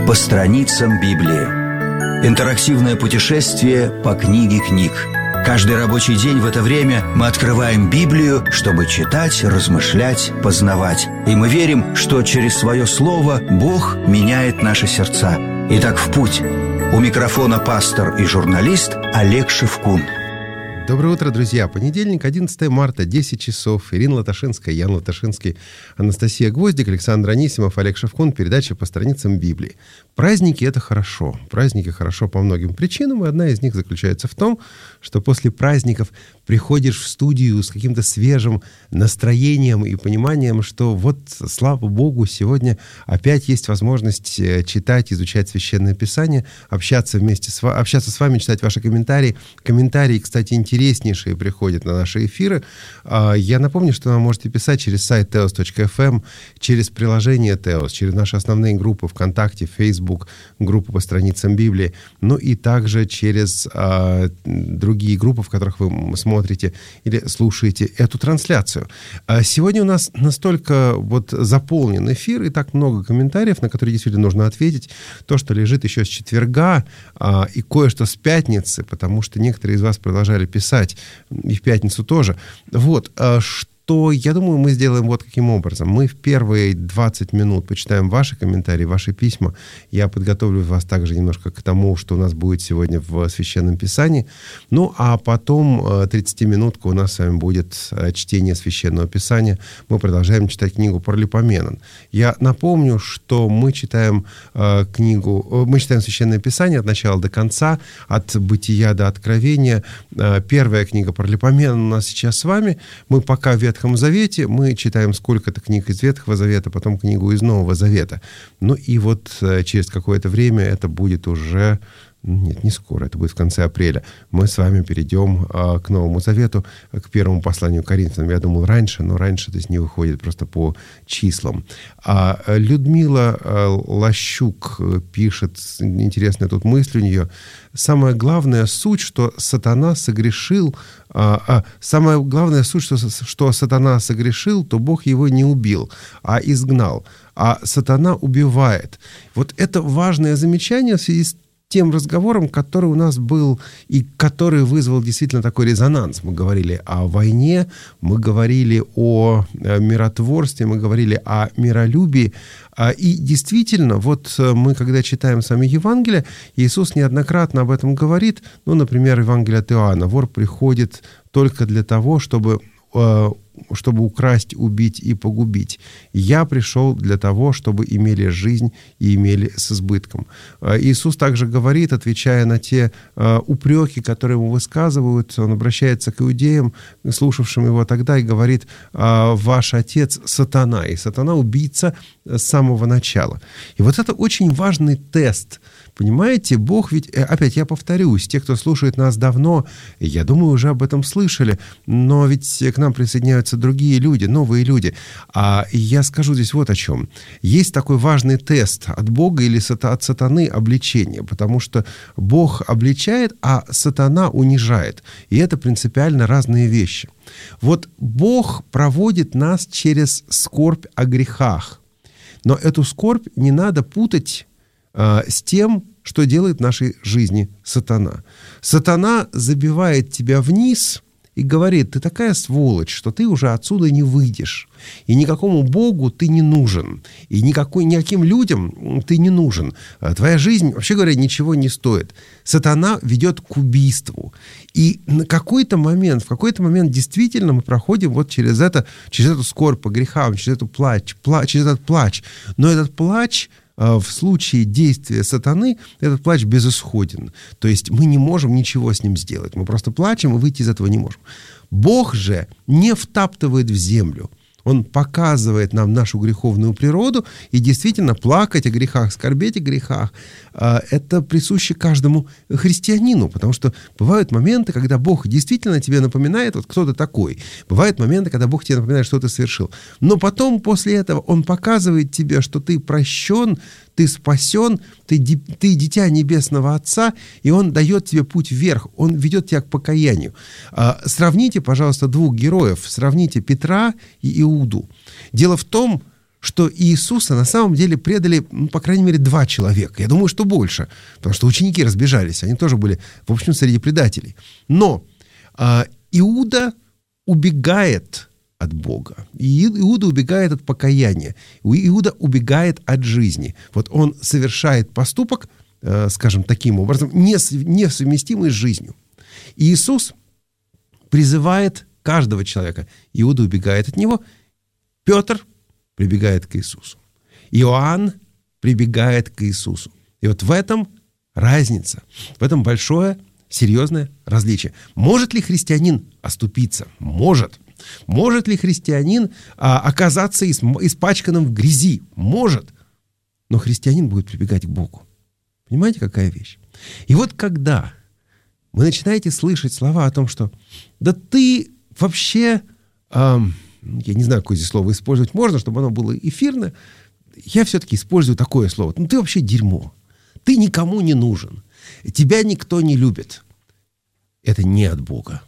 по страницам Библии. Интерактивное путешествие по книге книг. Каждый рабочий день в это время мы открываем Библию, чтобы читать, размышлять, познавать. И мы верим, что через свое слово Бог меняет наши сердца. Итак, в путь. У микрофона пастор и журналист Олег Шевкун. Доброе утро, друзья. Понедельник, 11 марта, 10 часов. Ирина Латашинская, Ян Латашинский, Анастасия Гвоздик, Александр Анисимов, Олег Шевкун. Передача по страницам Библии. Праздники – это хорошо. Праздники хорошо по многим причинам, и одна из них заключается в том, что после праздников приходишь в студию с каким-то свежим настроением и пониманием, что вот, слава Богу, сегодня опять есть возможность читать, изучать Священное Писание, общаться с вами, читать ваши комментарии. Комментарии, кстати, интереснейшие приходят на наши эфиры. Я напомню, что вы можете писать через сайт teos.fm, через приложение Teos, через наши основные группы ВКонтакте, Facebook, группу по страницам Библии, ну и также через другие группы, в которых вы смотрите или слушаете эту трансляцию. Сегодня у нас настолько заполнен эфир и так много комментариев, на которые действительно нужно ответить. То, что лежит еще с четверга и кое-что с пятницы, потому что некоторые из вас продолжали писать и в пятницу тоже. Что, я думаю, мы сделаем вот каким образом. Мы в первые 20 минут почитаем ваши комментарии, ваши письма. Я подготовлю вас также немножко к тому, что у нас будет сегодня в Священном Писании. Ну, а потом 30-минутка у нас с вами будет чтение Священного Писания. Мы продолжаем читать книгу Паралипоменон. Я напомню, что мы читаем Священное Писание от начала до конца, от Бытия до Откровения. Первая книга Паралипоменон у нас сейчас с вами. Мы пока в Ветхом Завете, мы читаем сколько-то книг из Ветхого Завета, потом книгу из Нового Завета. Ну и через какое-то время это будет уже... Нет, не скоро, это будет в конце апреля. Мы с вами перейдем к Новому Завету, к первому посланию к Коринфянам. Я думал раньше, но раньше то есть не выходит просто по числам. Людмила Лощук пишет, интересная тут мысль у нее. Самая главная суть, что сатана согрешил, самая главная суть, что сатана согрешил, то Бог его не убил, а изгнал. А сатана убивает. Вот это важное замечание в связи с тем разговором, который у нас был и который вызвал действительно такой резонанс. Мы говорили о войне, мы говорили о миротворстве, мы говорили о миролюбии. И действительно, мы, когда читаем с вами Евангелие, Иисус неоднократно об этом говорит. Например, Евангелие от Иоанна. Вор приходит только для того, чтобы украсть, убить и погубить. Я пришел для того, чтобы имели жизнь и имели с избытком. Иисус также говорит, отвечая на те упреки, которые ему высказывают, он обращается к иудеям, слушавшим его тогда, и говорит: «Ваш отец сатана, и сатана убийца с самого начала». И это очень важный тест. Понимаете, Бог ведь, опять я повторюсь, те, кто слушает нас давно, я думаю, уже об этом слышали, но ведь к нам присоединяются другие люди, новые люди. И я скажу здесь вот о чем. Есть такой важный тест от Бога или от сатаны обличения, потому что Бог обличает, а сатана унижает. И это принципиально разные вещи. Бог проводит нас через скорбь о грехах. Но эту скорбь не надо путать с тем, что делает в нашей жизни сатана. Сатана забивает тебя вниз и говорит: ты такая сволочь, что ты уже отсюда не выйдешь. И никакому Богу ты не нужен. И никаким людям ты не нужен. Твоя жизнь, вообще говоря, ничего не стоит. Сатана ведет к убийству. И в какой-то момент действительно мы проходим через эту скорбь по грехам, через этот плач. Но этот плач в случае действия сатаны, этот плач безысходен. То есть мы не можем ничего с ним сделать. Мы просто плачем и выйти из этого не можем. Бог же не втаптывает в землю. Он показывает нам нашу греховную природу, и действительно плакать о грехах, скорбеть о грехах – это присуще каждому христианину, потому что бывают моменты, когда Бог действительно тебе напоминает, кто ты такой. Бывают моменты, когда Бог тебе напоминает, что ты совершил. Но потом, после этого, Он показывает тебе, что ты прощен, ты спасен, ты дитя Небесного Отца, и Он дает тебе путь вверх, Он ведет тебя к покаянию. Сравните, пожалуйста, двух героев, сравните Петра и Иуду. Дело в том, что Иисуса на самом деле предали, по крайней мере, 2 человека. Я думаю, что больше, потому что ученики разбежались, они тоже были, в общем, среди предателей. Но Иуда убегает от Бога. Иуда убегает от покаяния. Иуда убегает от жизни. Вот он совершает поступок, скажем, таким образом, несовместимый с жизнью. И Иисус призывает каждого человека. Иуда убегает от него. Петр прибегает к Иисусу. Иоанн прибегает к Иисусу. И вот в этом разница, в этом большое, серьезное различие. Может ли христианин оступиться? Может. Может ли христианин оказаться испачканным в грязи? Может. Но христианин будет прибегать к Богу. Понимаете, какая вещь? И вот когда вы начинаете слышать слова о том, что да ты вообще... я не знаю, какое здесь слово использовать можно, чтобы оно было эфирное. Я все-таки использую такое слово. Ну, ты вообще дерьмо. Ты никому не нужен. Тебя никто не любит. Это не от Бога.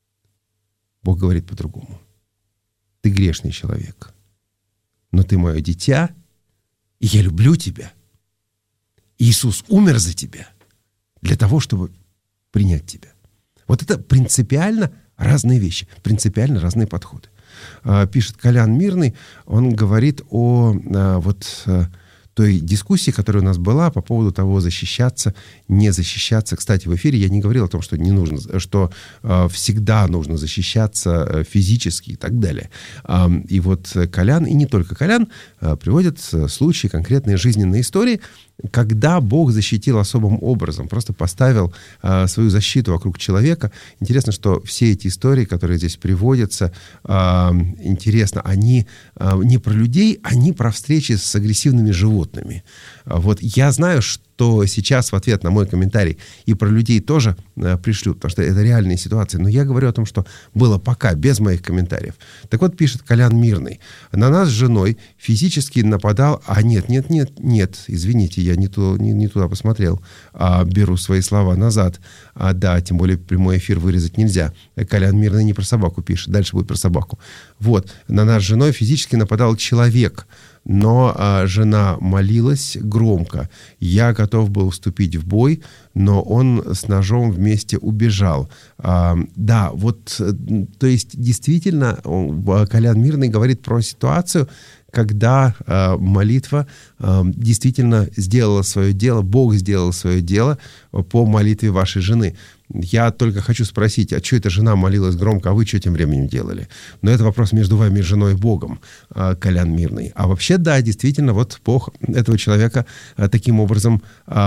Бог говорит по-другому. Ты грешный человек. Но ты мое дитя, и я люблю тебя. Иисус умер за тебя для того, чтобы принять тебя. Вот это принципиально разные вещи, принципиально разные подходы. Пишет Колян Мирный, он говорит о той дискуссии, которая у нас была по поводу того, защищаться, не защищаться. Кстати, в эфире я не говорил о том, что не нужно, что всегда нужно защищаться физически и так далее. И вот Колян, и не только Колян, приводят случаи, конкретные жизненные истории, когда Бог защитил особым образом, просто поставил свою защиту вокруг человека. Интересно, что все эти истории, которые здесь приводятся, интересно, они не про людей, они про встречи с агрессивными животными. Вот я знаю, что сейчас в ответ на мой комментарий и про людей тоже пришлют, потому что это реальные ситуации. Но я говорю о том, что было пока, без моих комментариев. Так вот, пишет Колян Мирный. На нас с женой физически нападал... нет, извините, я не туда посмотрел. Беру свои слова назад. Да, тем более прямой эфир вырезать нельзя. Колян Мирный не про собаку пишет. Дальше будет про собаку. Вот. На нас с женой физически нападал человек. Но жена молилась громко. Я готов был вступить в бой, но он с ножом вместе убежал. Да, вот, то есть действительно Колян Мирный говорит про ситуацию, когда молитва действительно сделала свое дело, Бог сделал свое дело по молитве вашей жены. Я только хочу спросить, а что эта жена молилась громко, а вы что тем временем делали? Но это вопрос между вами, женой и Богом, Колян Мирный. А вообще, да, действительно, вот Бог этого человека таким образом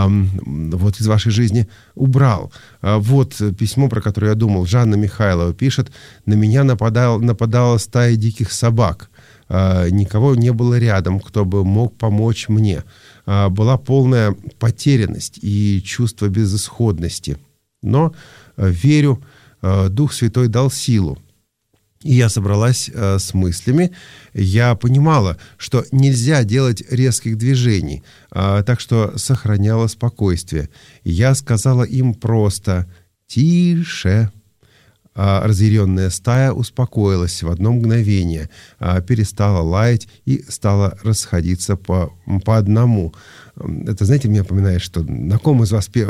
вот из вашей жизни убрал. Вот письмо, про которое я думал. Жанна Михайлова пишет: «На меня нападала стая диких собак. Никого не было рядом, кто бы мог помочь мне. Была полная потерянность и чувство безысходности. Но верю, Дух Святой дал силу. И я собралась с мыслями. Я понимала, что нельзя делать резких движений, так что сохраняла спокойствие. Я сказала им просто: «Тише». Разъяренная стая успокоилась в одно мгновение, перестала лаять и стала расходиться по одному. Это, знаете, мне напоминает, что на ком из вас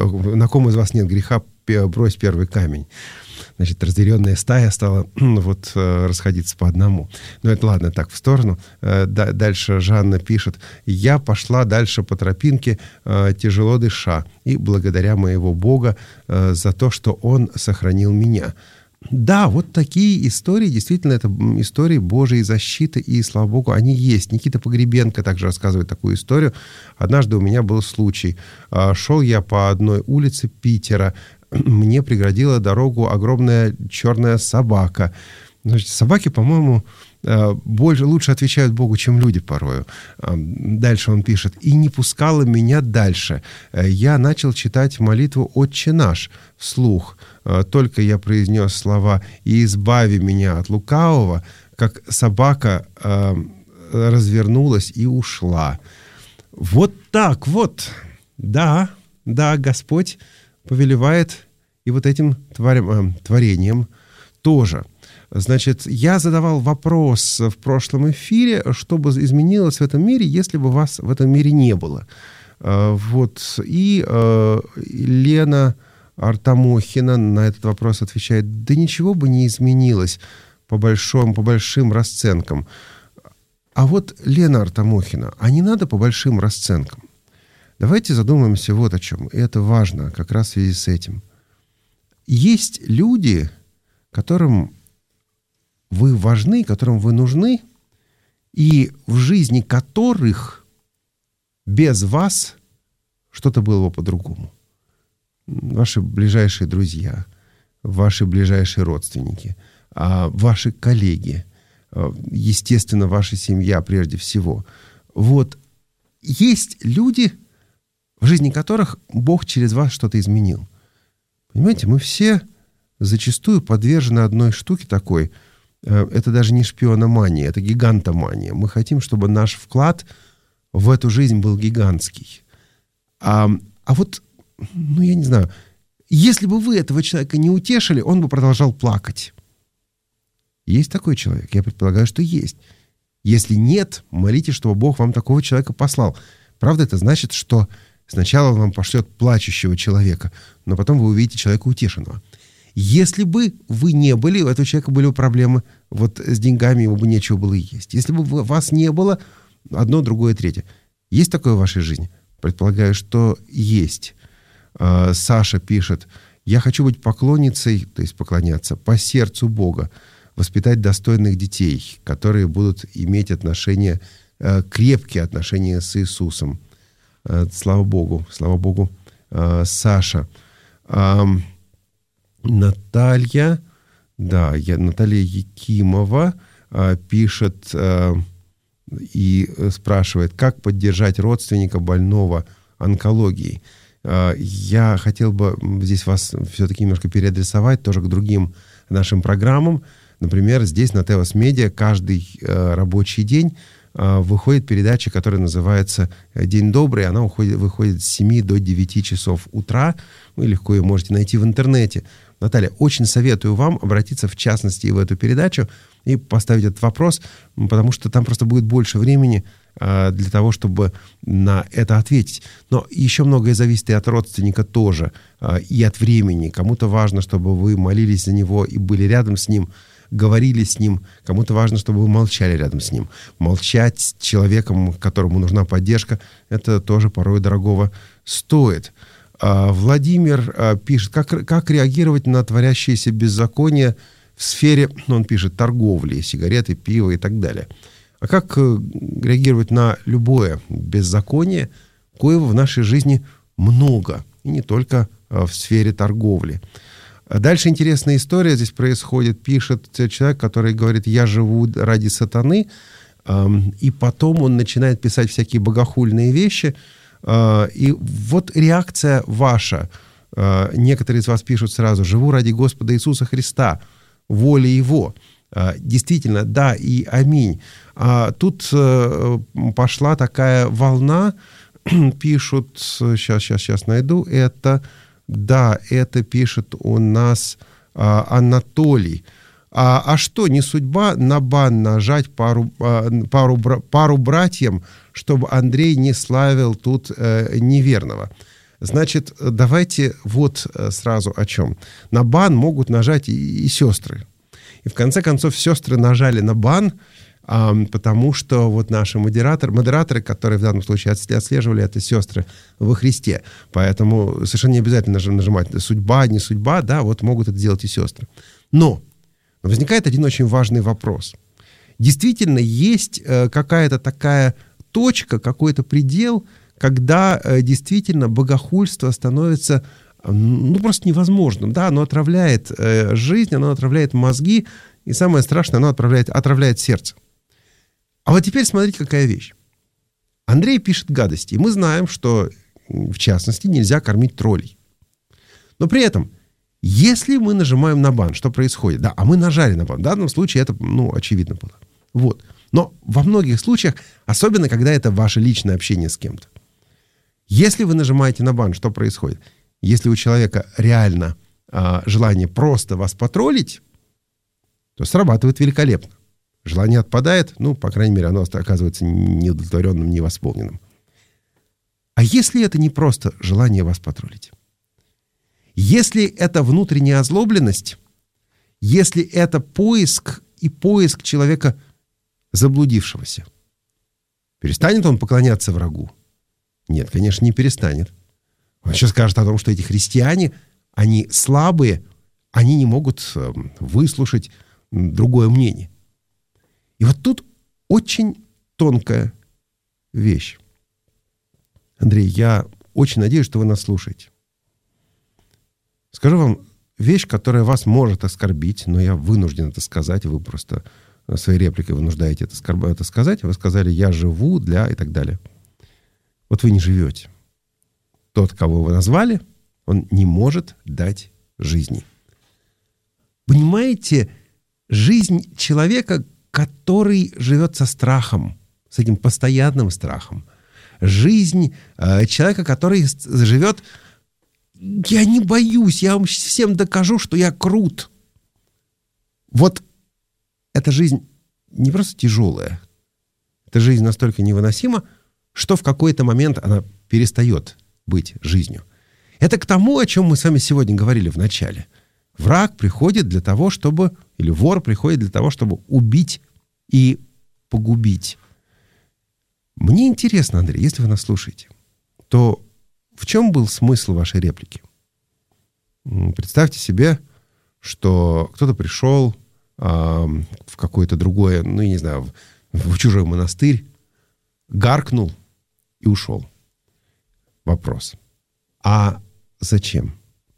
нет греха, брось первый камень. Значит, разъяренная стая стала расходиться по одному. Но это ладно, так, в сторону. Дальше Жанна пишет: «Я пошла дальше по тропинке, тяжело дыша, и благодаря моего Бога за то, что Он сохранил меня». Да, вот такие истории, действительно, это истории Божьей защиты, и, слава Богу, они есть. Никита Погребенко также рассказывает такую историю. Однажды у меня был случай. Шел я по одной улице Питера, мне преградила дорогу огромная черная собака. Значит, собаки, по-моему, лучше отвечают Богу, чем люди порою. Дальше он пишет: «И не пускала меня дальше. Я начал читать молитву «Отче наш» вслух. Только я произнес слова «И избави меня от лукавого», как собака развернулась и ушла». Вот так вот. Да, Господь повелевает и вот этим творением тоже. Значит, я задавал вопрос в прошлом эфире, что бы изменилось в этом мире, если бы вас в этом мире не было. Вот. И Лена Артамохина на этот вопрос отвечает: да ничего бы не изменилось по большим расценкам. А вот, Лена Артамохина, а не надо по большим расценкам. Давайте задумаемся вот о чем. И это важно как раз в связи с этим. Есть люди, которым вы важны, которым вы нужны, и в жизни которых без вас что-то было бы по-другому. Ваши ближайшие друзья, ваши ближайшие родственники, ваши коллеги, естественно, ваша семья прежде всего. Вот есть люди, в жизни которых Бог через вас что-то изменил. Понимаете, мы все зачастую подвержены одной штуке такой. Это даже не шпиономания, это гигантомания. Мы хотим, чтобы наш вклад в эту жизнь был гигантский. А вот, я не знаю, если бы вы этого человека не утешили, он бы продолжал плакать. Есть такой человек? Я предполагаю, что есть. Если нет, молитесь, чтобы Бог вам такого человека послал. Правда, это значит, что сначала он вам пошлет плачущего человека, но потом вы увидите человека утешенного. Если бы вы не были, у этого человека были бы проблемы вот с деньгами, ему бы нечего было есть. Если бы вас не было, одно, другое, третье. Есть такое в вашей жизни? Предполагаю, что есть. Саша пишет: я хочу быть поклонницей, то есть поклоняться по сердцу Бога, воспитать достойных детей, которые будут иметь отношения, крепкие отношения с Иисусом. Слава Богу, Саша. Наталья Якимова пишет и спрашивает, как поддержать родственника больного онкологией. Я хотел бы здесь вас все-таки немножко переадресовать тоже к другим нашим программам. Например, здесь на Теос Медиа каждый рабочий день выходит передача, которая называется «День добрый». Она выходит с 7 до 9 часов утра. Вы легко ее можете найти в интернете. Наталья, очень советую вам обратиться в частности в эту передачу и поставить этот вопрос, потому что там просто будет больше времени для того, чтобы на это ответить. Но еще многое зависит и от родственника тоже, и от времени. Кому-то важно, чтобы вы молились за него и были рядом с ним, говорили с ним. Кому-то важно, чтобы вы молчали рядом с ним. Молчать с человеком, которому нужна поддержка, это тоже порой дорогого стоит. Владимир пишет, как реагировать на творящееся беззаконие в сфере, он пишет, торговли, сигареты, пиво и так далее. А как реагировать на любое беззаконие, коего в нашей жизни много, и не только в сфере торговли. Дальше интересная история здесь происходит. Пишет человек, который говорит, я живу ради сатаны, и потом он начинает писать всякие богохульные вещи. И вот реакция ваша. Некоторые из вас пишут сразу, живу ради Господа Иисуса Христа, воли Его. Действительно, да и аминь. Тут пошла такая волна, пишут, сейчас найду это. Да, это пишет у нас Анатолий. А что, не судьба на бан нажать пару братьям, чтобы Андрей не славил тут неверного? Значит, давайте вот сразу о чем. На бан могут нажать и сестры. И в конце концов сестры нажали на бан, потому что вот наши модераторы, которые в данном случае отслеживали, это сестры во Христе. Поэтому совершенно не обязательно нажимать судьба, не судьба, да, вот могут это делать и сестры. Но возникает один очень важный вопрос. Действительно, есть какая-то такая точка, какой-то предел, когда действительно богохульство становится просто невозможным. Да, оно отравляет жизнь, оно отравляет мозги, и самое страшное, оно отравляет сердце. А вот теперь смотрите, какая вещь. Андрей пишет гадости, и мы знаем, что, в частности, нельзя кормить троллей. Но при этом, если мы нажимаем на бан, что происходит? Да, а мы нажали на бан. В данном случае это, очевидно было. Вот. Но во многих случаях, особенно когда это ваше личное общение с кем-то, если вы нажимаете на бан, что происходит? Если у человека реально желание просто вас потроллить, то срабатывает великолепно. Желание отпадает, по крайней мере, оно оказывается неудовлетворенным, невосполненным. А если это не просто желание вас потроллить? Если это внутренняя озлобленность, если это поиск человека заблудившегося, перестанет он поклоняться врагу? Нет, конечно, не перестанет. Он сейчас скажет о том, что эти христиане, они слабые, они не могут выслушать другое мнение. И вот тут очень тонкая вещь. Андрей, я очень надеюсь, что вы нас слушаете. Скажу вам вещь, которая вас может оскорбить, но я вынужден это сказать, вы просто своей репликой вынуждаете это сказать. Вы сказали: я живу для и так далее. Вот вы не живете. Тот, кого вы назвали, он не может дать жизни. Понимаете, жизнь человека, который живет со страхом, с этим постоянным страхом. Жизнь человека, который живет: я не боюсь, я вам всем докажу, что я крут. Вот эта жизнь не просто тяжелая, эта жизнь настолько невыносима, что в какой-то момент она перестает быть жизнью. Это к тому, о чем мы с вами сегодня говорили в начале. Враг приходит для того, чтобы, или вор приходит для того, чтобы убить и погубить. Мне интересно, Андрей, если вы нас слушаете, то в чем был смысл вашей реплики? Представьте себе, что кто-то пришел в какое-то другое, в чужой монастырь, гаркнул и ушел. Вопрос: а зачем?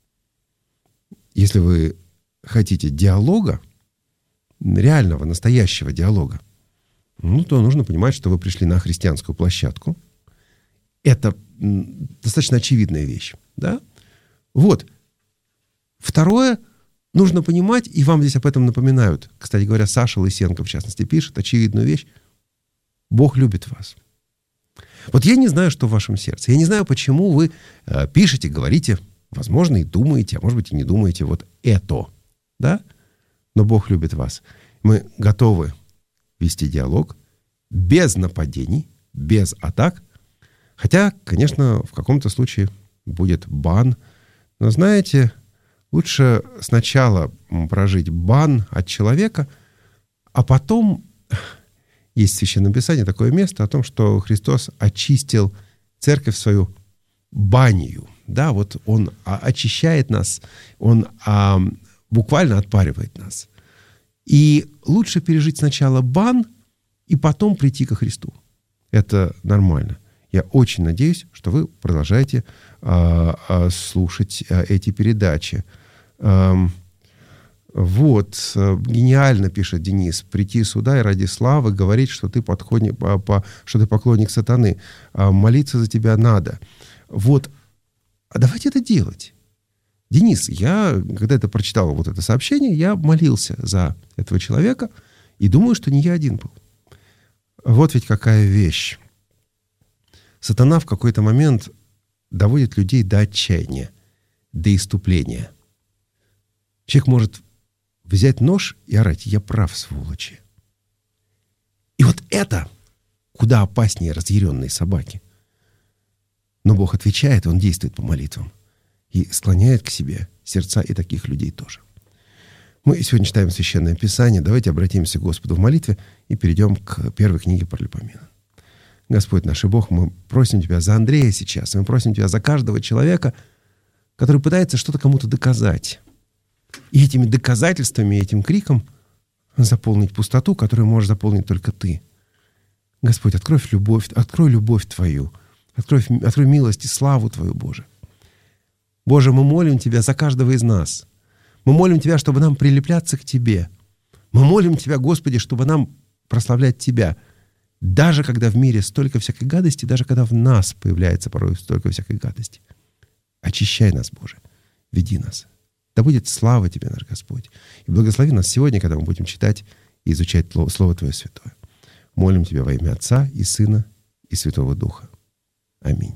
Если вы хотите диалога, реального, настоящего диалога, то нужно понимать, что вы пришли на христианскую площадку. Это достаточно очевидная вещь. Да? Вот. Второе, нужно понимать, и вам здесь об этом напоминают. Кстати говоря, Саша Лысенко, в частности, пишет очевидную вещь. Бог любит вас. Вот я не знаю, что в вашем сердце. Я не знаю, почему вы пишете, говорите, возможно, и думаете, а может быть, и не думаете вот это. Да? Но Бог любит вас. Мы готовы вести диалог без нападений, без атак. Хотя, конечно, в каком-то случае будет бан. Но знаете, лучше сначала прожить бан от человека, а потом... Есть в Священном Писании такое место о том, что Христос очистил церковь свою банию. Да, вот Он очищает нас, Он буквально отпаривает нас. И лучше пережить сначала бан и потом прийти ко Христу. Это нормально. Я очень надеюсь, что вы продолжаете слушать эти передачи. Вот, гениально, пишет Денис, прийти сюда и ради славы говорить, что ты поклонник сатаны. Молиться за тебя надо. Вот, а давайте это делать. Денис, я, когда это прочитал вот это сообщение, я молился за этого человека и думаю, что не я один был. Вот ведь какая вещь. Сатана в какой-то момент доводит людей до отчаяния, до исступления. Человек может взять нож и орать: я прав, сволочи. И вот это куда опаснее разъяренной собаки. Но Бог отвечает, Он действует по молитвам и склоняет к себе сердца и таких людей тоже. Мы сегодня читаем Священное Писание. Давайте обратимся к Господу в молитве и перейдем к первой книге Паралипомена. Господь наш и Бог, мы просим Тебя за Андрея сейчас. Мы просим Тебя за каждого человека, который пытается что-то кому-то доказать. И этими доказательствами, этим криком заполнить пустоту, которую можешь заполнить только Ты. Господь, открой любовь Твою, открой милость и славу Твою, Боже. Боже, мы молим Тебя за каждого из нас. Мы молим Тебя, чтобы нам прилепляться к Тебе. Мы молим Тебя, Господи, чтобы нам прославлять Тебя. Даже когда в мире столько всякой гадости, даже когда в нас появляется порой столько всякой гадости. Очищай нас, Боже. Веди нас. Да будет слава Тебе, наш Господь. И благослови нас сегодня, когда мы будем читать и изучать Слово Твое Святое. Молим Тебя во имя Отца и Сына и Святого Духа. Аминь.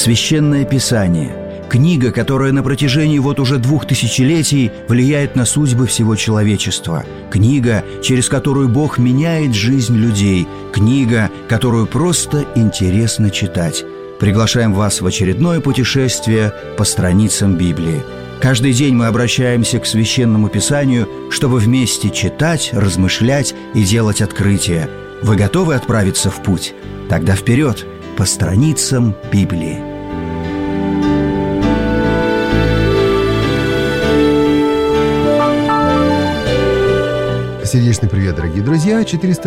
Священное Писание – книга, которая на протяжении вот уже 2000 летий влияет на судьбы всего человечества. Книга, через которую Бог меняет жизнь людей. Книга, которую просто интересно читать. Приглашаем вас в очередное путешествие по страницам Библии. Каждый день мы обращаемся к Священному Писанию, чтобы вместе читать, размышлять и делать открытия. Вы готовы отправиться в путь? Тогда вперед, по страницам Библии. Сердечный привет, дорогие друзья!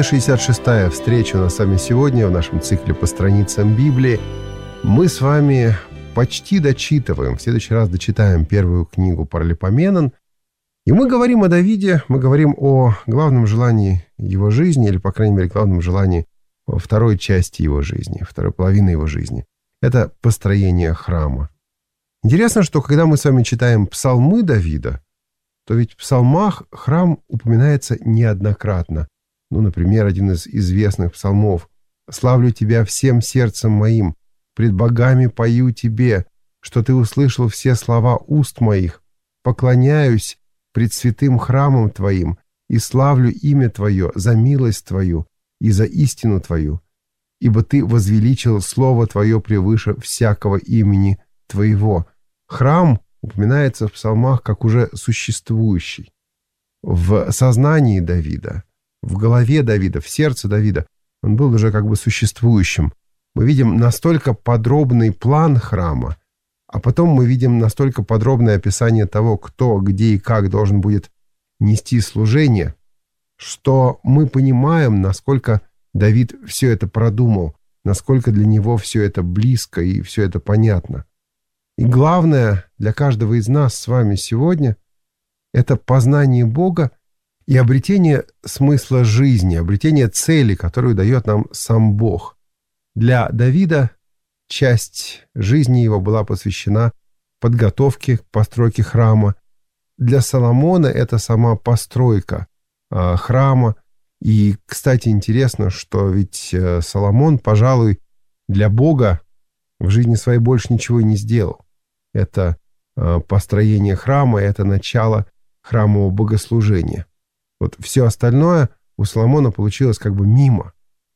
466-я встреча у нас с вами сегодня в нашем цикле по страницам Библии. Мы с вами почти дочитываем, в следующий раз дочитаем первую книгу Паралипоменон. И мы говорим о Давиде, мы говорим о главном желании его жизни, или, по крайней мере, главном желании второй части его жизни, второй половины его жизни. Это построение храма. Интересно, что когда мы с вами читаем псалмы Давида, то ведь в псалмах храм упоминается неоднократно. Например, один из известных псалмов: «Славлю тебя всем сердцем моим, пред богами пою тебе, что ты услышал все слова уст моих. Поклоняюсь пред святым храмом твоим и славлю имя твое за милость твою и за истину твою, ибо ты возвеличил слово твое превыше всякого имени твоего». Храм упоминается в псалмах как уже существующий. В сознании Давида, в голове Давида, в сердце Давида он был уже как бы существующим. Мы видим настолько подробный план храма, а потом мы видим настолько подробное описание того, кто, где и как должен будет нести служение, что мы понимаем, насколько Давид все это продумал, насколько для него все это близко и все это понятно. И главное для каждого из нас с вами сегодня – это познание Бога и обретение смысла жизни, обретение цели, которую дает нам сам Бог. Для Давида часть жизни его была посвящена подготовке к постройке храма. Для Соломона это сама постройка храма. И, кстати, интересно, что ведь Соломон, пожалуй, для Бога в жизни своей больше ничего и не сделал. Это построение храма, это начало храмового богослужения. Вот все остальное у Соломона получилось как бы мимо.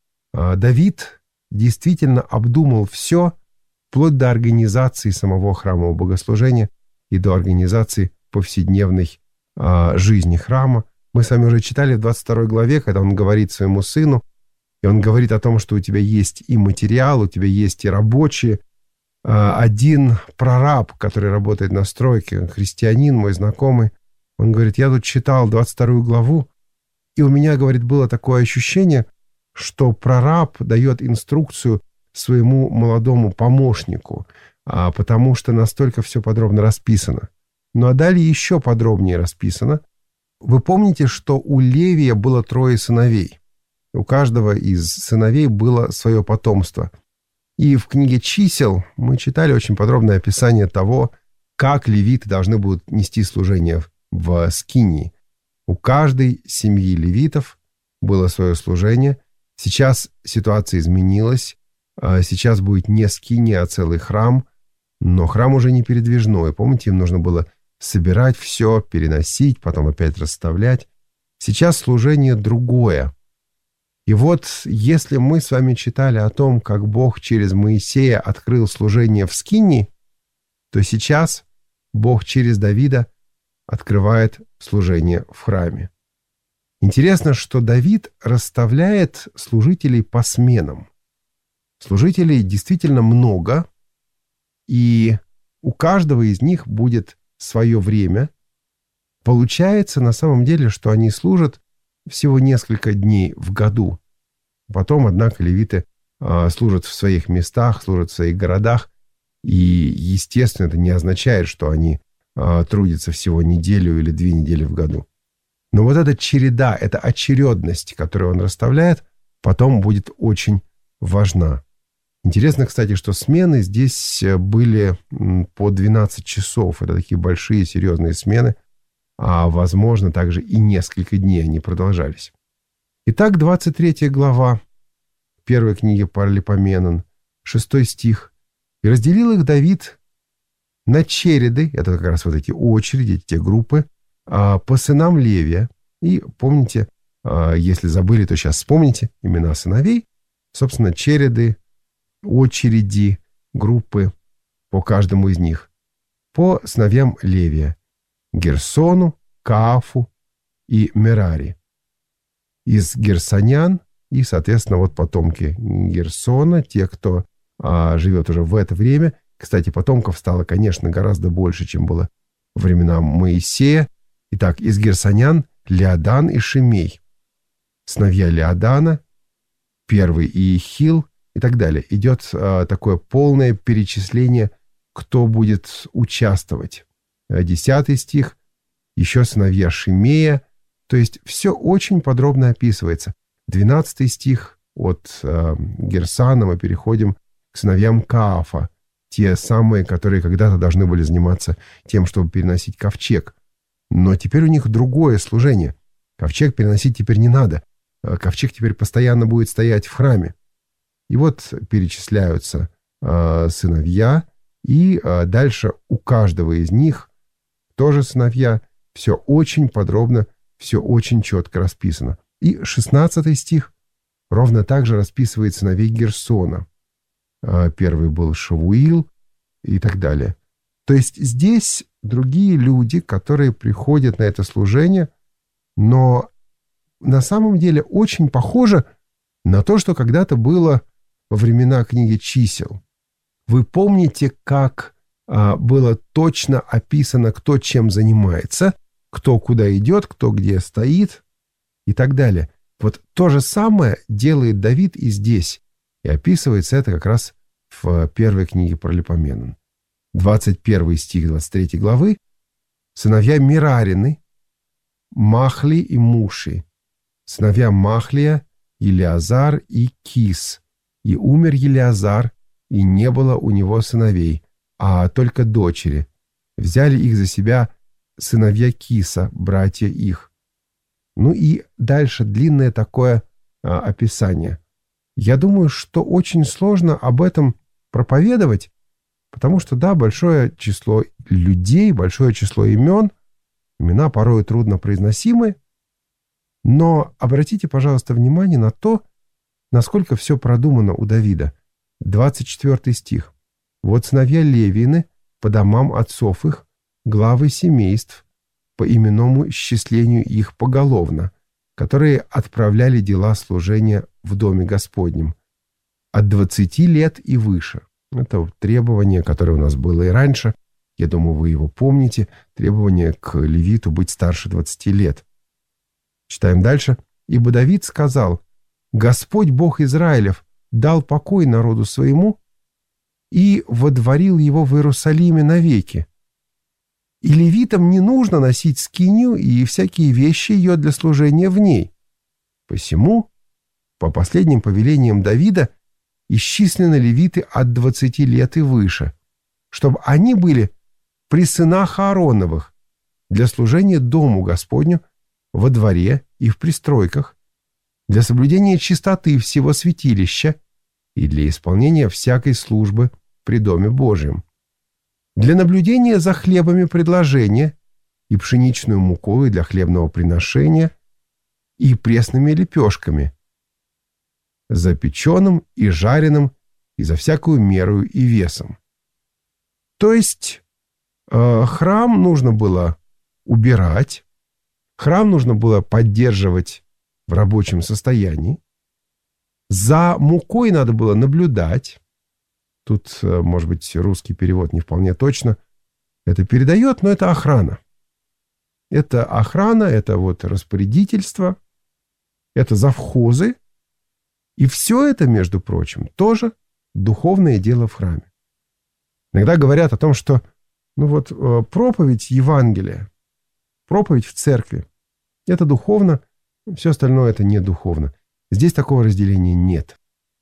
Давид действительно обдумал все, вплоть до организации самого храмового богослужения и до организации повседневной жизни храма. Мы с вами уже читали в 22 главе, когда он говорит своему сыну, и он говорит о том, что у тебя есть и материал, у тебя есть и рабочие. Один прораб, который работает на стройке, христианин, мой знакомый, он говорит: я тут читал 22 главу, и у меня, говорит, было такое ощущение, что прораб дает инструкцию своему молодому помощнику, потому что настолько все подробно расписано. Ну а далее еще подробнее расписано. Вы помните, что у Левия было 3 сыновей. У каждого из сыновей было свое потомство. И в книге «Чисел» мы читали очень подробное описание того, как левиты должны будут нести служение в скинии. У каждой семьи левитов было свое служение. Сейчас ситуация изменилась. Сейчас будет не скиния, а целый храм. Но храм уже не передвижной. Помните, им нужно было собирать все, переносить, потом опять расставлять. Сейчас служение другое. И вот если мы с вами читали о том, как Бог через Моисея открыл служение в скинии, то сейчас Бог через Давида открывает служение в храме. Интересно, что Давид расставляет служителей по сменам. Служителей действительно много, и у каждого из них будет свое время. Получается на самом деле, что они служат всего несколько дней в году. Потом, однако, левиты служат в своих местах, служат в своих городах. И, естественно, это не означает, что они трудятся всего неделю или 2 недели в году. Но вот эта череда, эта очередность, которую он расставляет, потом будет очень важна. Интересно, кстати, что смены здесь были по 12 часов. Это такие большие, серьезные смены. А, возможно, также и несколько дней они продолжались. Итак, 23 глава первой книги Паралипоменон, 6 стих. И разделил их Давид на череды, это как раз вот эти очереди, те группы, по сынам Левия. И помните, если забыли, то сейчас вспомните имена сыновей. Собственно, череды, очереди, группы по каждому из них. По сыновьям Левия: Герсону, Каафу и Мерари. Из герсонян и, соответственно, вот потомки Герсона, те, кто живет уже в это время. Кстати, потомков стало, конечно, гораздо больше, чем было во времена Моисея. Итак, из герсонян Леодан и Шимей. Сыновья Леодана, первый Иехил и так далее. Идет такое полное перечисление, кто будет участвовать. 10 стих, еще сыновья Шимея. То есть все очень подробно описывается. 12 стих, от Герсана мы переходим к сыновьям Каафа. Те самые, которые когда-то должны были заниматься тем, чтобы переносить ковчег. Но теперь у них другое служение. Ковчег переносить теперь не надо. Ковчег теперь постоянно будет стоять в храме. И вот перечисляются сыновья, и дальше у каждого из них тоже сыновья. Все очень подробно, все очень четко расписано. И 16 стих ровно так же расписывает сыновей Герсона. Первый был Шавуил и так далее. То есть здесь другие люди, которые приходят на это служение, но на самом деле очень похоже на то, что когда-то было во времена книги «Чисел». Вы помните, как было точно описано, кто чем занимается, кто куда идет, кто где стоит и так далее. Вот то же самое делает Давид и здесь. И описывается это как раз в первой книге Паралипоменон. 21 стих 23 главы. Сыновья Мерарины, Махли и Муши. Сыновья Махлия, Елеазар и Кис. И умер Елеазар, и не было у него сыновей, а только дочери. Взяли их за себя сыновья Киса, братья их. Ну и дальше длинное такое описание. Я думаю, что очень сложно об этом проповедовать, потому что, да, большое число людей, большое число имен, имена порой труднопроизносимы, но обратите, пожалуйста, внимание на то, насколько все продумано у Давида. 24 стих. «Вот сыновья Левины по домам отцов их, главы семейств, по именному счислению их поголовно, которые отправляли дела служения в доме Господнем, от 20 лет и выше». Это требование, которое у нас было и раньше. Я думаю, вы его помните. Требование к левиту быть старше 20 лет. Читаем дальше. «Ибо Давид сказал: Господь Бог Израилев дал покой народу своему и водворил его в Иерусалиме навеки. И левитам не нужно носить скинию и всякие вещи ее для служения в ней. Посему, по последним повелениям Давида, исчислены левиты от 20 лет и выше, чтобы они были при сынах Аароновых для служения дому Господню во дворе и в пристройках, для соблюдения чистоты всего святилища и для исполнения всякой службы при Доме Божьем, для наблюдения за хлебами предложения и пшеничную мукой для хлебного приношения и пресными лепешками, за печеным и жареным и за всякую меру и весом». То есть храм нужно было убирать, храм нужно было поддерживать в рабочем состоянии, за мукой надо было наблюдать. Тут, может быть, русский перевод не вполне точно это передает, но это охрана. Это охрана, это вот распорядительство, это завхозы. И все это, между прочим, тоже духовное дело в храме. Иногда говорят о том, что проповедь Евангелия, проповедь в церкви — это духовно, все остальное — это не духовно. Здесь такого разделения нет.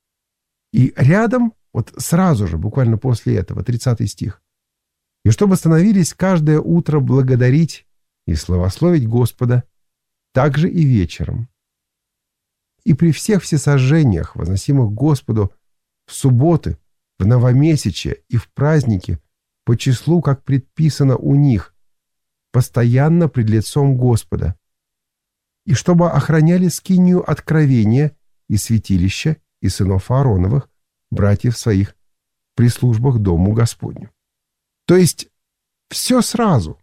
И рядом, вот сразу же, буквально после этого, 30 стих. «И чтобы становились каждое утро благодарить и славословить Господа, также и вечером. И при всех всесожжениях, возносимых Господу в субботы, в новомесяче и в праздники по числу, как предписано у них, постоянно пред лицом Господа, и чтобы охраняли скинию откровения и святилища и сынов Аароновых, братьев своих, при службах Дому Господню. То есть все сразу.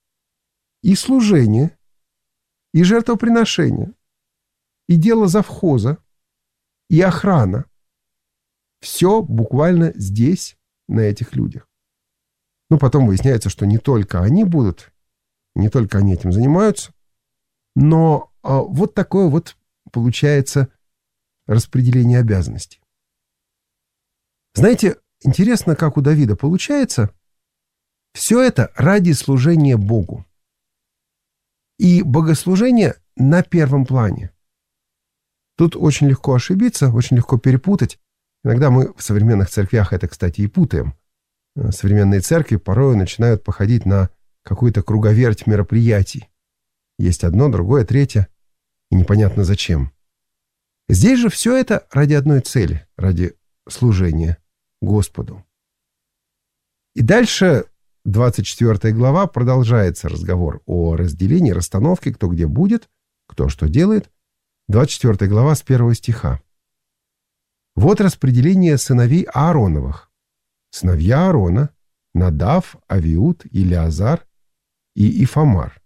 И служение, и жертвоприношение, и дело завхоза, и охрана. Все буквально здесь, на этих людях. Ну, потом выясняется, что не только они будут, не только они этим занимаются, но вот такое вот получается распределение обязанностей. Знаете, интересно, как у Давида получается. Все это ради служения Богу. И богослужение на первом плане. Тут очень легко ошибиться, очень легко перепутать. Иногда мы в современных церквях это, кстати, и путаем. Современные церкви порой начинают походить на какую-то круговерть мероприятий. Есть одно, другое, третье, и непонятно зачем. Здесь же все это ради одной цели, ради служения Господу. И дальше 24 глава продолжается разговор о разделении, расстановке, кто где будет, кто что делает. 24 глава с 1 стиха. Вот распределение сыновей Аароновых. Сыновья Аарона – Надав, Авиуд, Илиазар и Ифамар.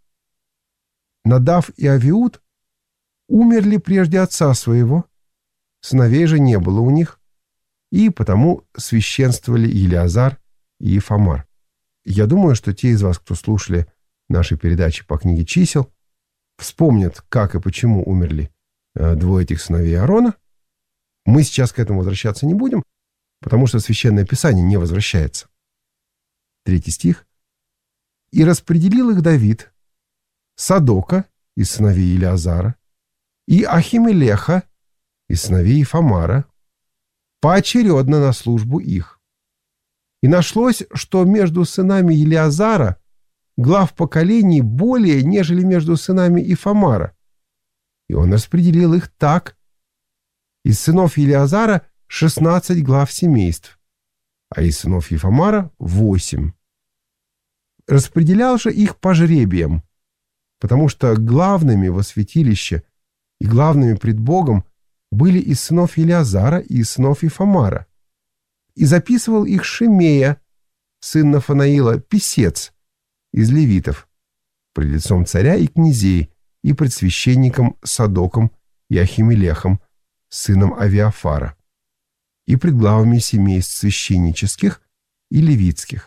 Надав и Авиуд умерли прежде отца своего, сыновей же не было у них, и потому священствовали Илиазар и Ифамар. Я думаю, что те из вас, кто слушали наши передачи по книге чисел, вспомнят, как и почему умерли двое этих сыновей Аарона. Мы сейчас к этому возвращаться не будем, потому что Священное Писание не возвращается. 3 стих. «И распределил их Давид, Садока из сыновей Илиазара, и Ахимелеха из сыновей Ифамара, поочередно на службу их. И нашлось, что между сынами Илиазара глав поколений более, нежели между сынами Ифамара. И он распределил их так: из сынов Илиазара 16 глав семейств, а из сынов Ифамара 8. Распределял же их по жребиям, потому что главными во святилище и главными пред Богом были из сынов Илиазара и из сынов Ифамара. И записывал их Шимея, сын Нафанаила, писец из левитов, пред лицом царя и князей, и пред священником Садоком и Ахимелехом, сыном Авиафара, и пред главами семейств священнических и левитских.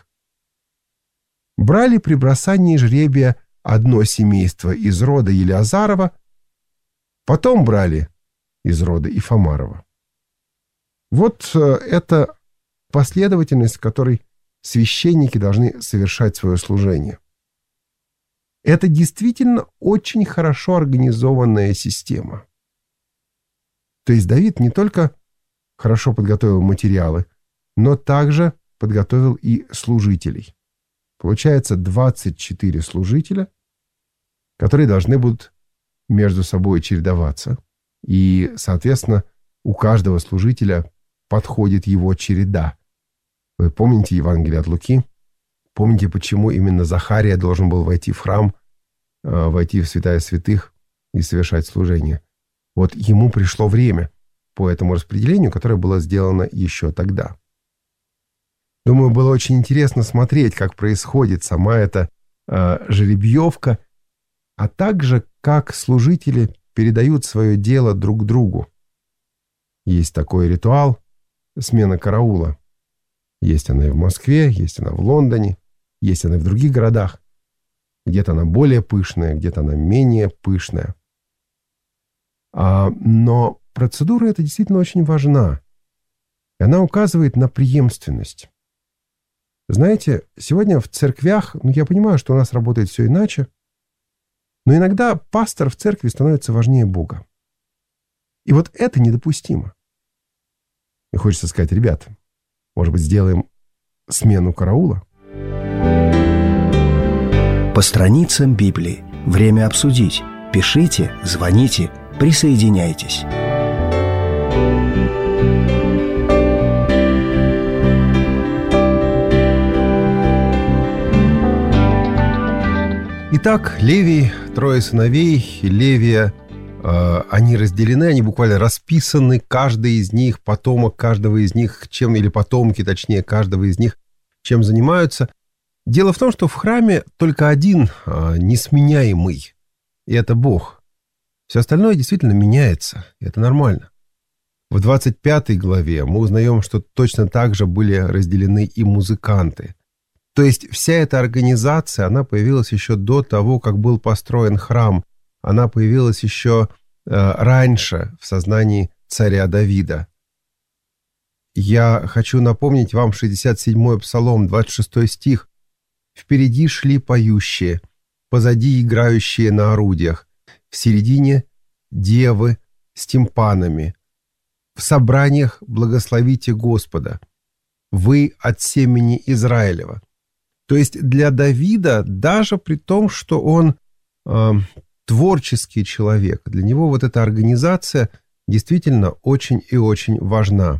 Брали при бросании жребия одно семейство из рода Илиазарова, потом брали из рода Ифамарова. Вот это последовательность, в которой священники должны совершать свое служение. Это действительно очень хорошо организованная система. То есть Давид не только хорошо подготовил материалы, но также подготовил и служителей. Получается 24 служителя, которые должны будут между собой чередоваться. И, соответственно, у каждого служителя подходит его череда. Вы помните Евангелие от Луки? Помните, почему именно Захария должен был войти в храм, войти в святая святых и совершать служение? Вот ему пришло время по этому распределению, которое было сделано еще тогда. Думаю, было очень интересно смотреть, как происходит сама эта жеребьевка, а также как служители передают свое дело друг другу. Есть такой ритуал — смена караула. Есть она и в Москве, есть она в Лондоне, есть она и в других городах. Где-то она более пышная, где-то она менее пышная. Но процедура эта действительно очень важна. И она указывает на преемственность. Знаете, сегодня в церквях, я понимаю, что у нас работает все иначе, но иногда пастор в церкви становится важнее Бога. И вот это недопустимо. И хочется сказать: ребята, может быть, сделаем смену караула? По страницам Библии. Время обсудить. Пишите, звоните, присоединяйтесь. Итак, Левий, трое сыновей Левия, они разделены, они буквально расписаны, каждый из них, потомок каждого из них, чем, или потомки, точнее, каждого из них, чем занимаются. Дело в том, что в храме только один несменяемый, и это Бог. Все остальное действительно меняется, и это нормально. В 25 главе мы узнаем, что точно так же были разделены и музыканты. То есть вся эта организация, она появилась еще до того, как был построен храм. Она появилась еще раньше в сознании царя Давида. Я хочу напомнить вам 67-й Псалом, 26 стих. «Впереди шли поющие, позади играющие на орудиях, в середине девы с тимпанами. В собраниях благословите Господа, вы от семени Израилева». То есть для Давида, даже при том, что он творческий человек, для него вот эта организация действительно очень и очень важна.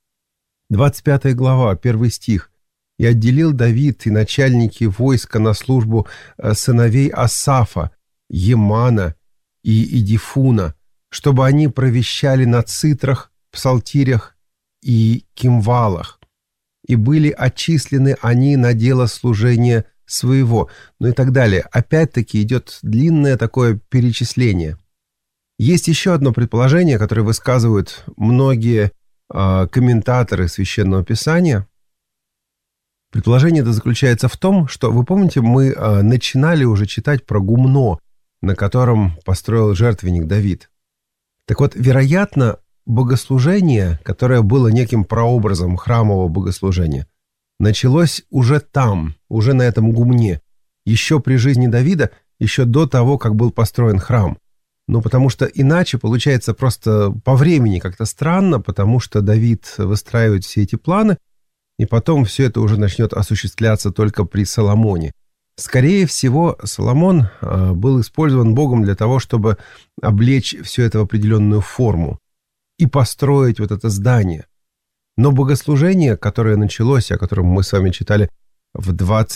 25 глава, 1 стих. «И отделил Давид и начальники войска на службу сыновей Асафа, Емана и Идифуна, чтобы они провещали на цитрах, псалтирях и кимвалах. И были отчислены они на дело служения своего». Ну и так далее. Опять-таки идет длинное такое перечисление. Есть еще одно предположение, которое высказывают многие комментаторы Священного Писания. Предположение это заключается в том, что, вы помните, мы начинали уже читать про гумно, на котором построил жертвенник Давид. Так вот, вероятно, богослужение, которое было неким прообразом храмового богослужения, началось уже там, уже на этом гумне, еще при жизни Давида, еще до того, как был построен храм. Ну, потому что иначе получается просто по времени как-то странно, потому что Давид выстраивает все эти планы, и потом все это уже начнет осуществляться только при Соломоне. Скорее всего, Соломон был использован Богом для того, чтобы облечь все это в определенную форму и построить вот это здание. Но богослужение, которое началось, о котором мы с вами читали в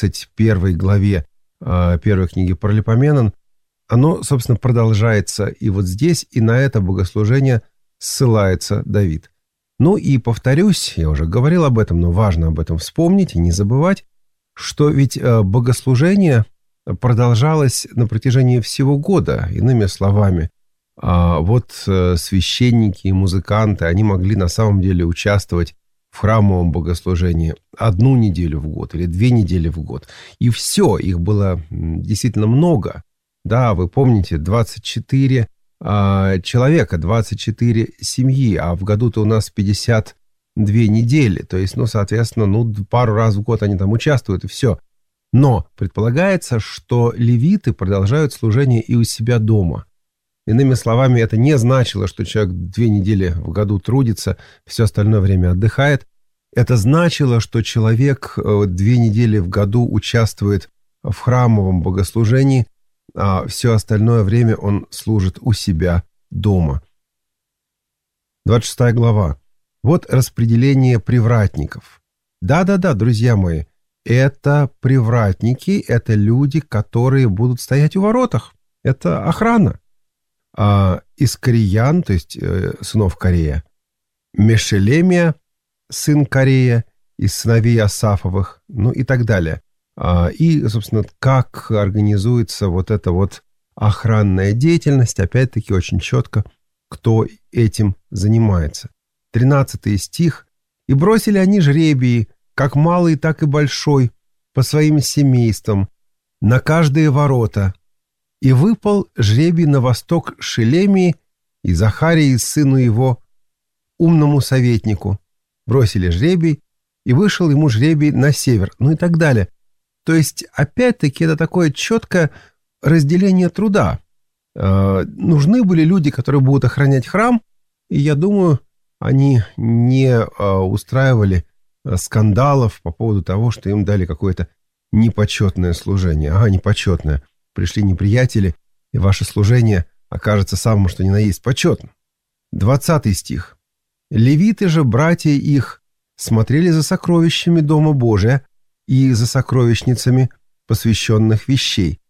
21 главе первой книги Паралипоменон, оно, собственно, продолжается и вот здесь, и на это богослужение ссылается Давид. Ну и повторюсь, я уже говорил об этом, но важно об этом вспомнить и не забывать, что ведь богослужение продолжалось на протяжении всего года, иными словами. Вот священники и музыканты, они могли на самом деле участвовать в храмовом богослужении 1 неделю в год или 2 недели в год. И все, их было действительно много. Да, вы помните, 24 человека, 24 семьи, а в году-то у нас 52 недели. То есть, соответственно, пару раз в год они там участвуют, и все. Но предполагается, что левиты продолжают служение и у себя дома. Иными словами, это не значило, что человек 2 недели в году трудится, все остальное время отдыхает. Это значило, что человек 2 недели в году участвует в храмовом богослужении, а все остальное время он служит у себя дома. 26 глава. Вот распределение привратников. Да-да-да, друзья мои, это привратники, это люди, которые будут стоять у воротах. Это охрана. Из Кориян, то есть сынов Корея, Мешелемия, сын Корея, из сыновей Асафовых, и так далее. И, собственно, как организуется вот эта вот охранная деятельность, опять-таки очень четко, кто этим занимается. 13 стих. «И бросили они жребии, как малый, так и большой, по своим семействам, на каждые ворота. И выпал жребий на восток Шелемии и Захарии, сыну его, умному советнику. Бросили жребий, и вышел ему жребий на север», и так далее. То есть, опять-таки, это такое четкое разделение труда. Нужны были люди, которые будут охранять храм, и я думаю, они не устраивали скандалов по поводу того, что им дали какое-то непочетное служение. Непочетное. Пришли неприятели, и ваше служение окажется самым, что ни на есть, почетным. 20 стих. «Левиты же, братья их, смотрели за сокровищами Дома Божия и за сокровищницами посвященных вещей.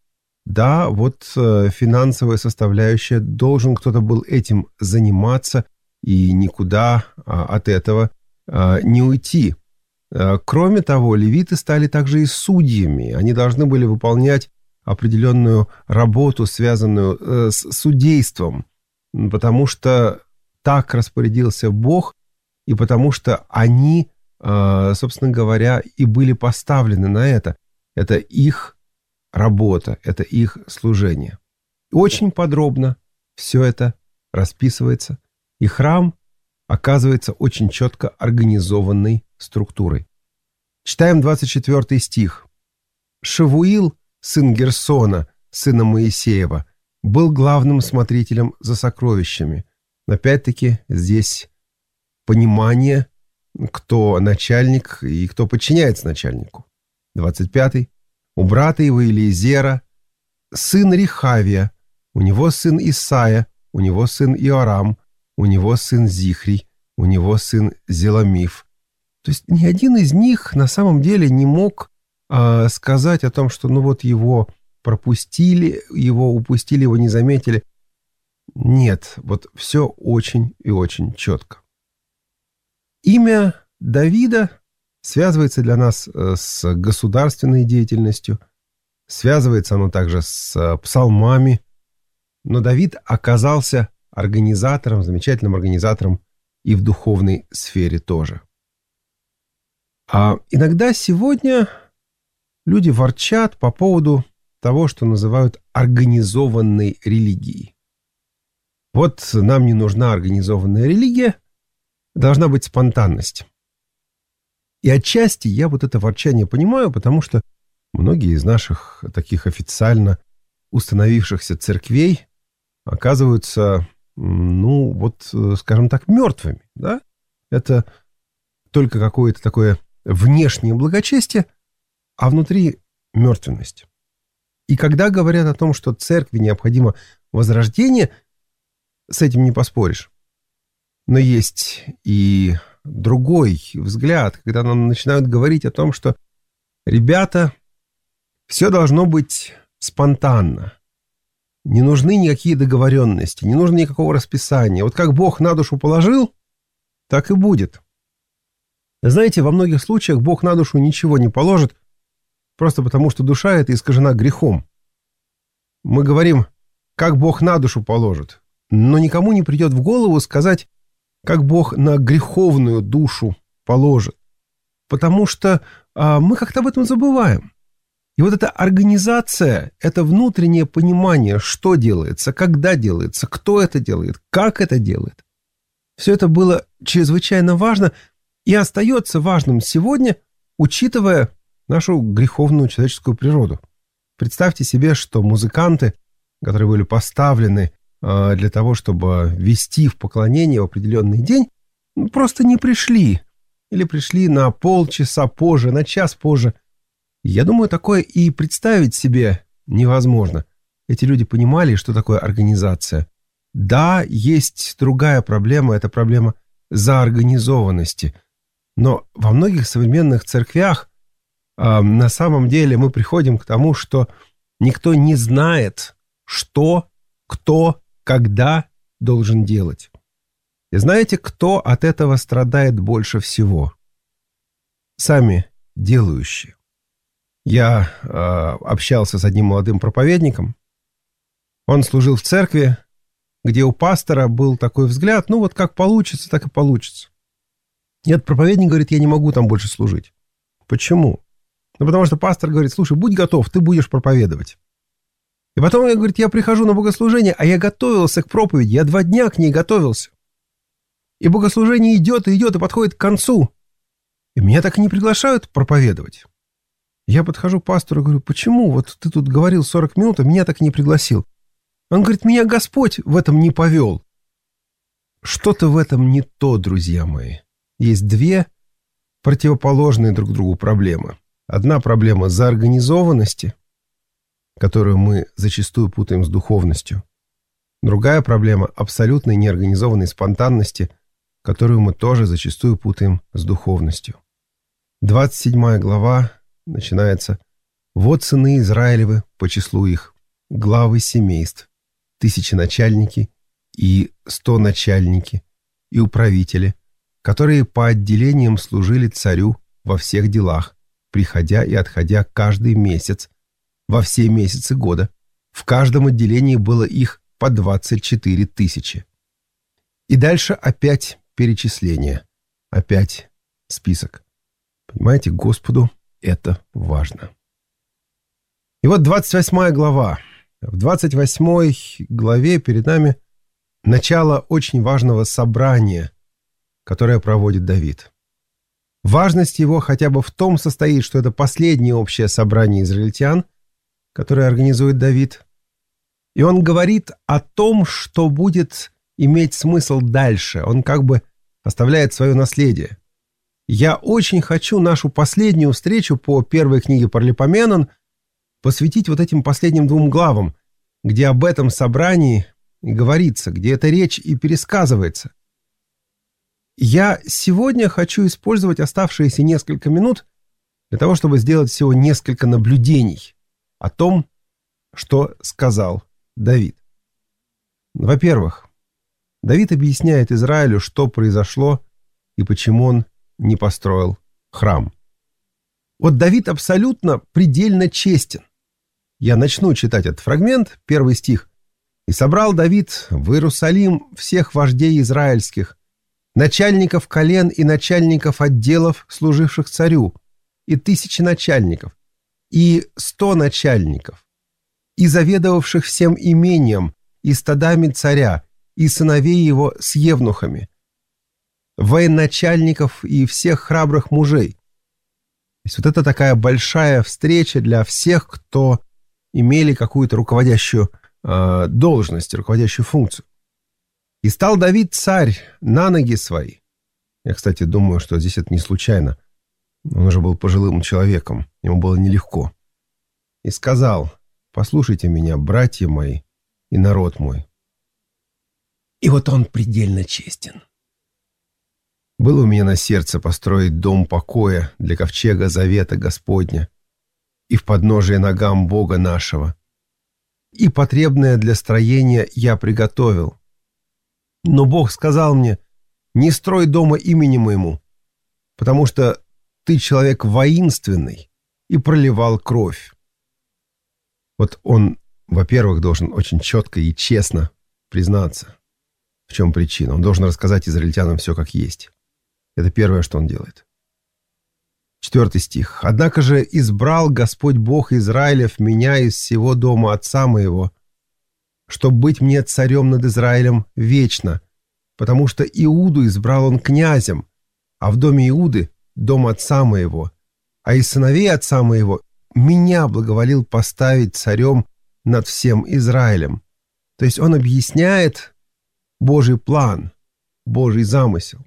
Да, вот финансовая составляющая, должен кто-то был этим заниматься, и никуда от этого не уйти. Кроме того, левиты стали также и судьями. Они должны были выполнять определенную работу, связанную с судейством, потому что так распорядился Бог, и потому что они, собственно говоря, и были поставлены на это. Это их работа, это их служение. Очень подробно все это расписывается, и храм оказывается очень четко организованной структурой. Читаем 24 стих. «Шавуил, сын Герсона, сына Моисеева, был главным смотрителем за сокровищами». Опять-таки здесь понимание, кто начальник и кто подчиняется начальнику. 25. У брата его Елиезера, сын Рехавия, у него сын Исая, у него сын Иорам, у него сын Зихрий, у него сын Зеломиф. То есть ни один из них на самом деле не мог сказать о том, что ну вот его пропустили, его упустили, его не заметили. Нет, вот все очень и очень четко. Имя Давида связывается для нас с государственной деятельностью, связывается оно также с псалмами, но Давид оказался организатором, замечательным организатором и в духовной сфере тоже. А иногда сегодня люди ворчат по поводу того, что называют организованной религией. Вот нам не нужна организованная религия, должна быть спонтанность. И отчасти я вот это ворчание понимаю, потому что многие из наших таких официально установившихся церквей оказываются, ну, вот, скажем так, мертвыми, да? Это только какое-то такое внешнее благочестие, а внутри мертвенность. И когда говорят о том, что церкви необходимо возрождение, с этим не поспоришь. Но есть и другой взгляд, когда нам начинают говорить о том, что, ребята, все должно быть спонтанно. Не нужны никакие договоренности, не нужно никакого расписания. Вот как Бог на душу положил, так и будет. Знаете, во многих случаях Бог на душу ничего не положит, просто потому что душа эта искажена грехом. Мы говорим, как Бог на душу положит, но никому не придет в голову сказать, как Бог на греховную душу положит, потому что мы как-то об этом забываем. И вот эта организация, это внутреннее понимание, что делается, когда делается, кто это делает, как это делает. Все это было чрезвычайно важно и остается важным сегодня, учитывая нашу греховную человеческую природу. Представьте себе, что музыканты, которые были поставлены для того, чтобы вести в поклонение в определенный день, просто не пришли. Или пришли на полчаса позже, на час позже. Я думаю, такое и представить себе невозможно. Эти люди понимали, что такое организация. Да, есть другая проблема, это проблема заорганизованности. Но во многих современных церквях на самом деле мы приходим к тому, что никто не знает, что, кто, когда должен делать. И знаете, кто от этого страдает больше всего? Сами делающие. Я общался с одним молодым проповедником. Он служил в церкви, где у пастора был такой взгляд, ну вот как получится, так и получится. И этот проповедник говорит, я не могу там больше служить. Почему? Ну потому что пастор говорит, слушай, будь готов, ты будешь проповедовать. И потом, говорит, я прихожу на богослужение, а я готовился к проповеди, я 2 дня к ней готовился. И богослужение идет, и подходит к концу. И меня так и не приглашают проповедовать. Я подхожу к пастору и говорю, почему? Вот ты тут говорил 40 минут, а меня так и не пригласил. Он говорит, меня Господь в этом не повел. Что-то в этом не то, друзья мои. Есть 2 противоположные друг другу проблемы. Одна проблема заорганизованности, которую мы зачастую путаем с духовностью. Другая проблема абсолютной неорганизованной спонтанности, которую мы тоже зачастую путаем с духовностью. 27 глава начинается «Вот сыны Израилевы по числу их, главы семейств, тысяченачальники и 100 начальники и управители, которые по отделениям служили царю во всех делах, приходя и отходя каждый месяц, во все месяцы года. В каждом отделении было их по 24 тысячи. И дальше опять перечисление, опять список. Понимаете, Господу это важно. И вот 28 глава. В 28 главе перед нами начало очень важного собрания, которое проводит Давид. Важность его хотя бы в том состоит, что это последнее общее собрание израильтян, которое организует Давид. И он говорит о том, что будет иметь смысл дальше. Он как бы оставляет свое наследие. Я очень хочу нашу последнюю встречу по первой книге Паралипоменон посвятить вот этим последним 2 главам, где об этом собрании и говорится, где эта речь и пересказывается. Я сегодня хочу использовать оставшиеся несколько минут для того, чтобы сделать всего несколько наблюдений о том, что сказал Давид. Во-первых, Давид объясняет Израилю, что произошло и почему он не построил храм. Вот Давид абсолютно предельно честен. Я начну читать этот фрагмент, 1 стих. «И собрал Давид в Иерусалим всех вождей израильских, начальников колен и начальников отделов, служивших царю, и 1000 начальников, и 100 начальников, и заведовавших всем имением, и стадами царя, и сыновей его с евнухами, военачальников и всех храбрых мужей». То есть вот это такая большая встреча для всех, кто имели какую-то руководящую должность, руководящую функцию. «И стал Давид царь на ноги свои». Я, кстати, думаю, что здесь это не случайно. Он уже был пожилым человеком, ему было нелегко. «И сказал: послушайте меня, братья мои и народ мой». И вот он предельно честен. «Было у меня на сердце построить дом покоя для ковчега завета Господня и в подножие ногам Бога нашего. И потребное для строения я приготовил. Но Бог сказал мне: не строй дома имени моему, потому что ты человек воинственный и проливал кровь». Вот он, во-первых, должен очень четко и честно признаться, в чем причина. Он должен рассказать израильтянам все как есть. Это первое, что он делает. 4 стих. «Однако же избрал Господь Бог Израилев меня из всего дома отца моего, чтоб быть мне царем над Израилем вечно, потому что Иуду избрал он князем, а в доме Иуды дом отца моего, а из сыновей отца моего меня благоволил поставить царем над всем Израилем». То есть он объясняет Божий план, Божий замысел.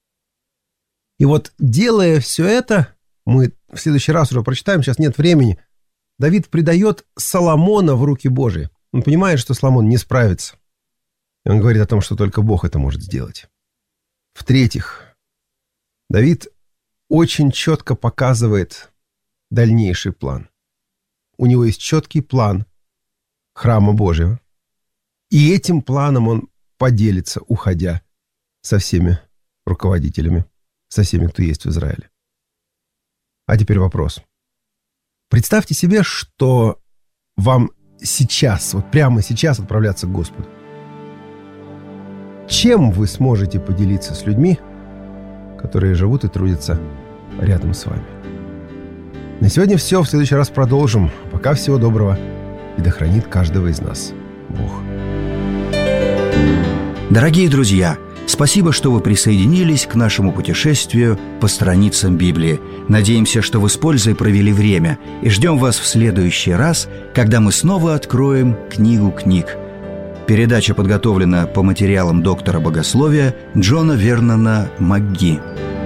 И вот, делая все это, мы в следующий раз уже прочитаем, сейчас нет времени, Давид предает Соломона в руки Божии. Он понимает, что Соломон не справится. И он говорит о том, что только Бог это может сделать. В-третьих, Давид очень четко показывает дальнейший план. У него есть четкий план храма Божьего. И этим планом он поделится, уходя со всеми руководителями, со всеми, кто есть в Израиле. А теперь вопрос. Представьте себе, что вам сейчас, вот прямо сейчас отправляться к Господу. Чем вы сможете поделиться с людьми, которые живут и трудятся рядом с вами? На сегодня все. В следующий раз продолжим. Пока всего доброго. И да хранит каждого из нас Бог. Дорогие друзья, спасибо, что вы присоединились к нашему путешествию по страницам Библии. Надеемся, что вы с пользой провели время, и ждем вас в следующий раз, когда мы снова откроем книгу книг. Передача подготовлена по материалам доктора богословия Джона Вернона МакГи.